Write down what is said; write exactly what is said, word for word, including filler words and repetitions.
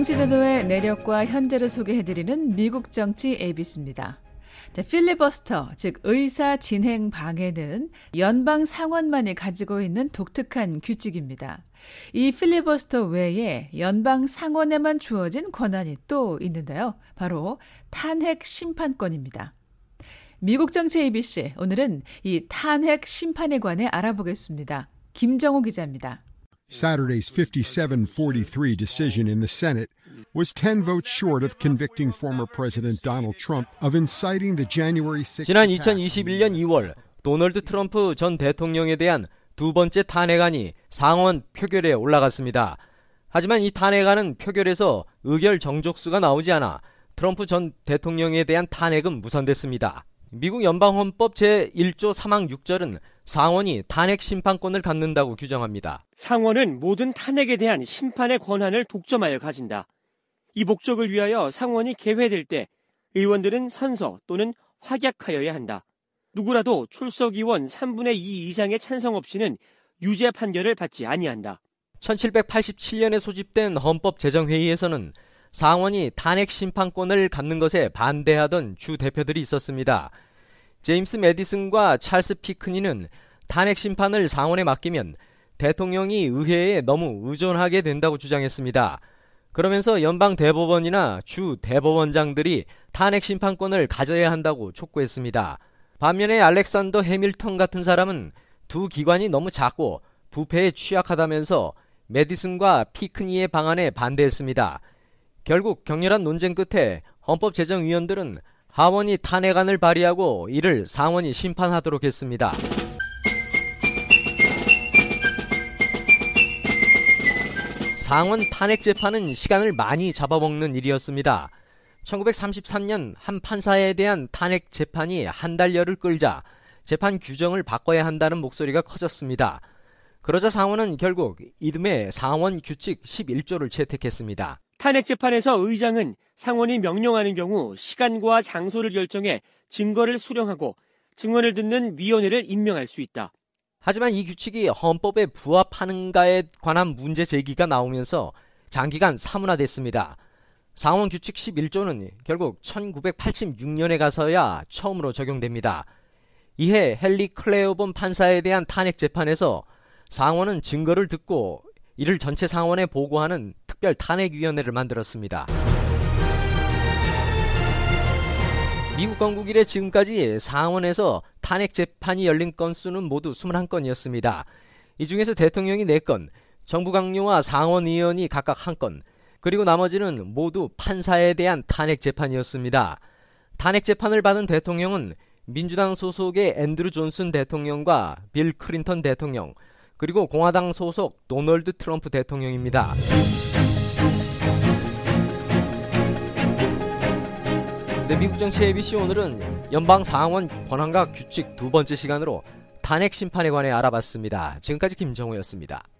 정치 제도의 내력과 현재를 소개해드리는 미국 정치 에이비씨입니다. 자, 필리버스터, 즉 의사 진행 방해는 연방 상원만이 가지고 있는 독특한 규칙입니다. 이 필리버스터 외에 연방 상원에만 주어진 권한이 또 있는데요. 바로 탄핵 심판권입니다. 미국 정치 에이비씨, 오늘은 이 탄핵 심판에 관해 알아보겠습니다. 김정호 기자입니다. Saturday's fifty-seven forty-three decision in the Senate was ten votes short of convicting former President Donald Trump of inciting the January sixth 지난 이천이십일 년 이월 도널드 트럼프 전 대통령에 대한 두 번째 탄핵안이 상원 표결에 올라갔습니다. 하지만 이 탄핵안은 표결에서 의결 정족수가 나오지 않아 트럼프 전 대통령에 대한 탄핵은 무산됐습니다. 미국 연방헌법 제일 조 삼 항 육 절은 상원이 탄핵 심판권을 갖는다고 규정합니다. 상원은 모든 탄핵에 대한 심판의 권한을 독점하여 가진다. 이 목적을 위하여 상원이 개회될 때 의원들은 선서 또는 확약하여야 한다. 누구라도 출석 의원 삼분의 이 이상의 찬성 없이는 유죄 판결을 받지 아니한다. 천칠백팔십칠 년에 소집된 헌법제정회의에서는 상원이 탄핵 심판권을 갖는 것에 반대하던 주 대표들이 있었습니다. 제임스 매디슨과 찰스 피크니는 탄핵 심판을 상원에 맡기면 대통령이 의회에 너무 의존하게 된다고 주장했습니다. 그러면서 연방 대법원이나 주 대법원장들이 탄핵 심판권을 가져야 한다고 촉구했습니다. 반면에 알렉산더 해밀턴 같은 사람은 두 기관이 너무 작고 부패에 취약하다면서 매디슨과 피크니의 방안에 반대했습니다. 결국 격렬한 논쟁 끝에 헌법제정위원들은 하원이 탄핵안을 발의하고 이를 상원이 심판하도록 했습니다. 상원 탄핵 재판은 시간을 많이 잡아먹는 일이었습니다. 천구백삼십삼 년 한 판사에 대한 탄핵 재판이 한 달여를 끌자 재판 규정을 바꿔야 한다는 목소리가 커졌습니다. 그러자 상원은 결국 이듬해 상원 규칙 십일 조를 채택했습니다. 탄핵 재판에서 의장은 상원이 명령하는 경우 시간과 장소를 결정해 증거를 수령하고 증언을 듣는 위원회를 임명할 수 있다. 하지만 이 규칙이 헌법에 부합하는가에 관한 문제 제기가 나오면서 장기간 사문화됐습니다. 상원 규칙 십일 조는 결국 천구백팔십육 년에 가서야 처음으로 적용됩니다. 이해 헨리 클레어본 판사에 대한 탄핵 재판에서 상원은 증거를 듣고 이를 전체 상원에 보고하는 특별 탄핵위원회를 만들었습니다. 미국 건국 이래 지금까지 상원에서 탄핵 재판이 열린 건수는 모두 이십일 건이었습니다. 이 중에서 대통령이 네 건, 정부 강요와 상원 의원이 각각 한 건, 그리고 나머지는 모두 판사에 대한 탄핵 재판이었습니다. 탄핵 재판을 받은 대통령은 민주당 소속의 앤드루 존슨 대통령과 빌 클린턴 대통령, 그리고 공화당 소속 도널드 트럼프 대통령입니다. 네, 미국 정치 에이비씨 오늘은 연방 상원 권한과 규칙 두 번째 시간으로 탄핵 심판에 관해 알아봤습니다. 지금까지 김정호였습니다.